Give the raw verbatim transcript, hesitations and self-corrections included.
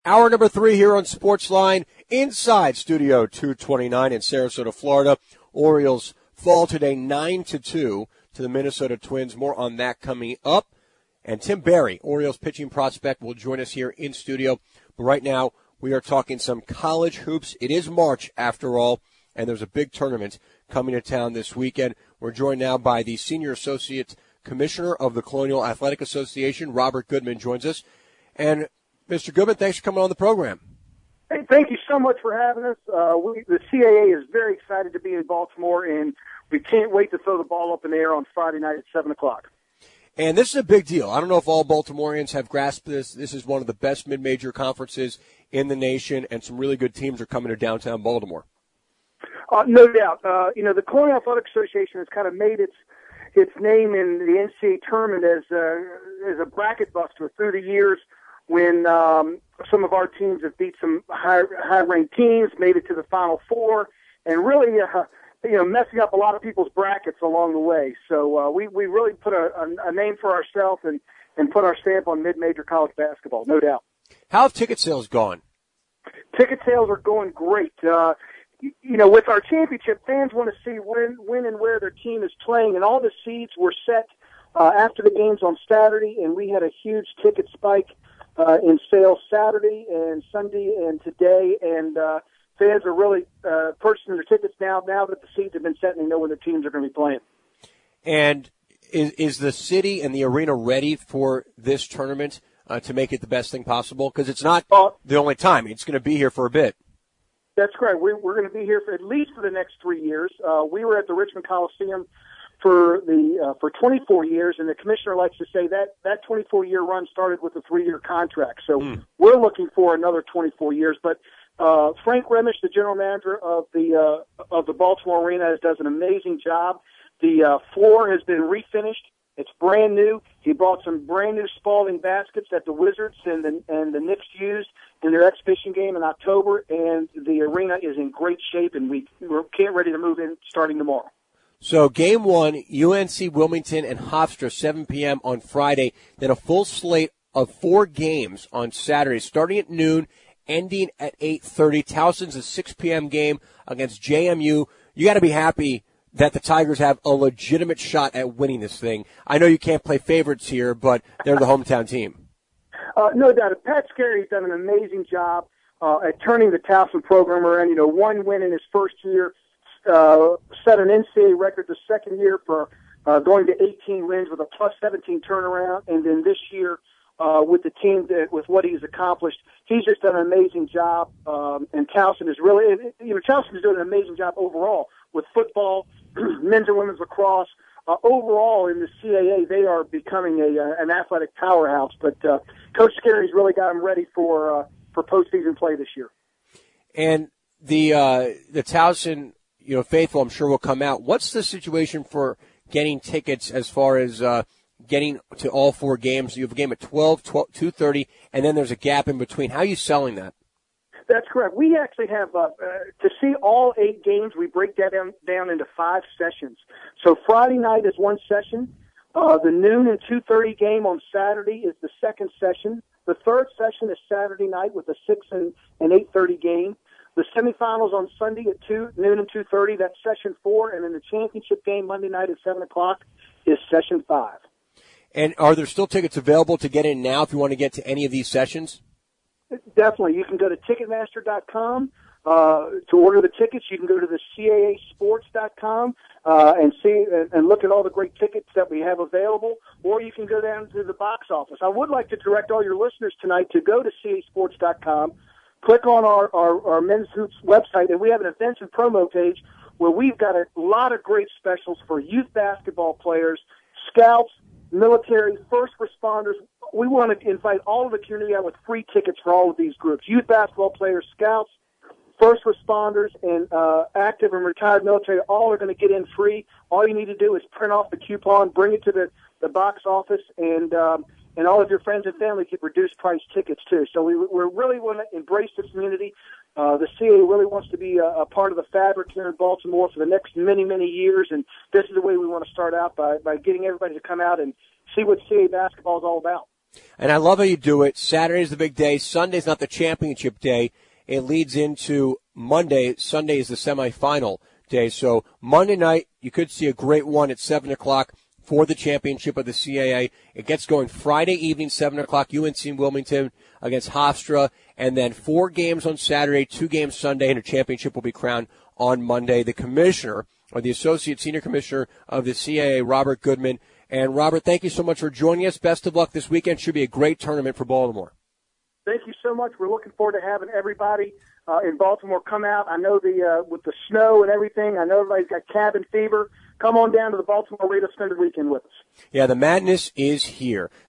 Hour number three here on Sportsline inside Studio two twenty-nine in Sarasota, Florida. Orioles fall today nine to two to the Minnesota Twins. More on that coming up. And Tim Berry, Orioles pitching prospect, will join us here in studio. But right now, we are talking some college hoops. It is March, after all, and there's a big tournament coming to town this weekend. We're joined now by the Senior Associate Commissioner of the Colonial Athletic Association, Robert Goodman, joins us. And, Mister Goodman, thanks for coming on the program. Hey, thank you so much for having us. Uh, we, the C A A is very excited to be in Baltimore, and we can't wait to throw the ball up in the air on Friday night at seven o'clock. And this is a big deal. I don't know if all Baltimoreans have grasped this. This is one of the best mid-major conferences in the nation, and some really good teams are coming to downtown Baltimore. Uh, no doubt. Uh, you know, the Colonial Athletic Association has kind of made its its name in the N C A A tournament as a, as a bracket buster through the years when um, some of our teams have beat some high, high-ranked teams, made it to the Final Four, and really, uh, you know, messing up a lot of people's brackets along the way. So uh, we, we really put a, a, a name for ourselves and, and put our stamp on mid-major college basketball, no doubt. How have ticket sales gone? Ticket sales are going great. Uh, you know, with our championship, fans want to see when, when and where their team is playing, and all the seeds were set uh, after the games on Saturday, and we had a huge ticket spike uh, in sales Saturday and Sunday and today, and uh, fans are really uh, purchasing their tickets now, now that the seeds have been set and they know when their teams are going to be playing. And is, is the city and the arena ready for this tournament uh, to make it the best thing possible? Because it's not uh, the only time. It's going to be here for a bit. That's correct. We, we're going to be here for at least for the next three years. Uh, we were at the Richmond Coliseum for the uh, for twenty-four years, and the commissioner likes to say that that twenty-four year run started with a three year contract. So mm. we're looking for another twenty-four years. But uh, Frank Remish, the general manager of the uh, of the Baltimore Arena, does an amazing job. The uh, floor has been refinished. It's brand new. He bought some brand new Spalding baskets that the Wizards and the, and the Knicks used in their exhibition game in October, and the arena is in great shape, and we, we're can't ready to move in starting tomorrow. So game one, U N C Wilmington and Hofstra, seven p.m. on Friday, then a full slate of four games on Saturday, starting at noon, ending at eight thirty. Towson's a six p.m. game against J M U. You got to be happy that the Tigers have a legitimate shot at winning this thing. I know you can't play favorites here, but they're the hometown team. Uh, no doubt. Pat Scarry's done an amazing job uh, at turning the Towson program around. You know, one win in his first year, uh, set an N C A A record the second year for uh, going to eighteen wins with a plus seventeen turnaround, and then this year uh, with the team that with what he's accomplished, he's just done an amazing job. Um, and Towson is really, you know, Towson is doing an amazing job overall with football, men's and women's lacrosse. Uh, overall, in the C A A, they are becoming a uh, an athletic powerhouse. But uh, Coach Scarry's really got them ready for uh, for postseason play this year. And the uh, the Towson, you know, faithful, I'm sure will come out. What's the situation for getting tickets as far as uh, getting to all four games? You have a game at twelve, twelve, two thirty, and then there's a gap in between. How are you selling that? That's correct. We actually have, uh, uh, to see all eight games, we break that down, down into five sessions. So Friday night is one session. Uh, the noon and two thirty game on Saturday is the second session. The third session is Saturday night with a six and, and eight thirty game. The semifinals on Sunday at two, noon and two thirty, that's session four. And then the championship game Monday night at seven o'clock is session five. And are there still tickets available to get in now if you want to get to any of these sessions? Definitely. You can go to Ticketmaster dot com uh, to order the tickets. You can go to the C A A Sports dot com uh, and see and, and look at all the great tickets that we have available, or you can go down to the box office. I would like to direct all your listeners tonight to go to C A A Sports dot com, click on our, our, our Men's Hoops website, and we have an events and promo page where we've got a lot of great specials for youth basketball players, scouts, military, first responders. We want to invite all of the community out with free tickets for all of these groups. Youth basketball players, scouts, first responders, and uh, active and retired military, all are going to get in free. All you need to do is print off the coupon, bring it to the, the box office, and um, and all of your friends and family get reduced price tickets too. So we we really want to embrace the community. Uh, the C A A really wants to be a, a part of the fabric here in Baltimore for the next many, many years, and this is the way we want to start out by, by getting everybody to come out and see what C A A basketball is all about. And I love how you do it. Saturday's the big day. Sunday's not the championship day. It leads into Monday. Sunday is the semifinal day. So Monday night, you could see a great one at seven o'clock for the championship of the C A A. It gets going Friday evening, seven o'clock, U N C Wilmington against Hofstra. And then four games on Saturday, two games Sunday, and a championship will be crowned on Monday. The commissioner, or the associate senior commissioner of the C A A, Robert Goodman. And, Robert, thank you so much for joining us. Best of luck this weekend. Should be a great tournament for Baltimore. Thank you so much. We're looking forward to having everybody uh, in Baltimore come out. I know the uh, with the snow and everything, I know everybody's got cabin fever. Come on down to the Baltimore Arena, spend the weekend with us. Yeah, the madness is here.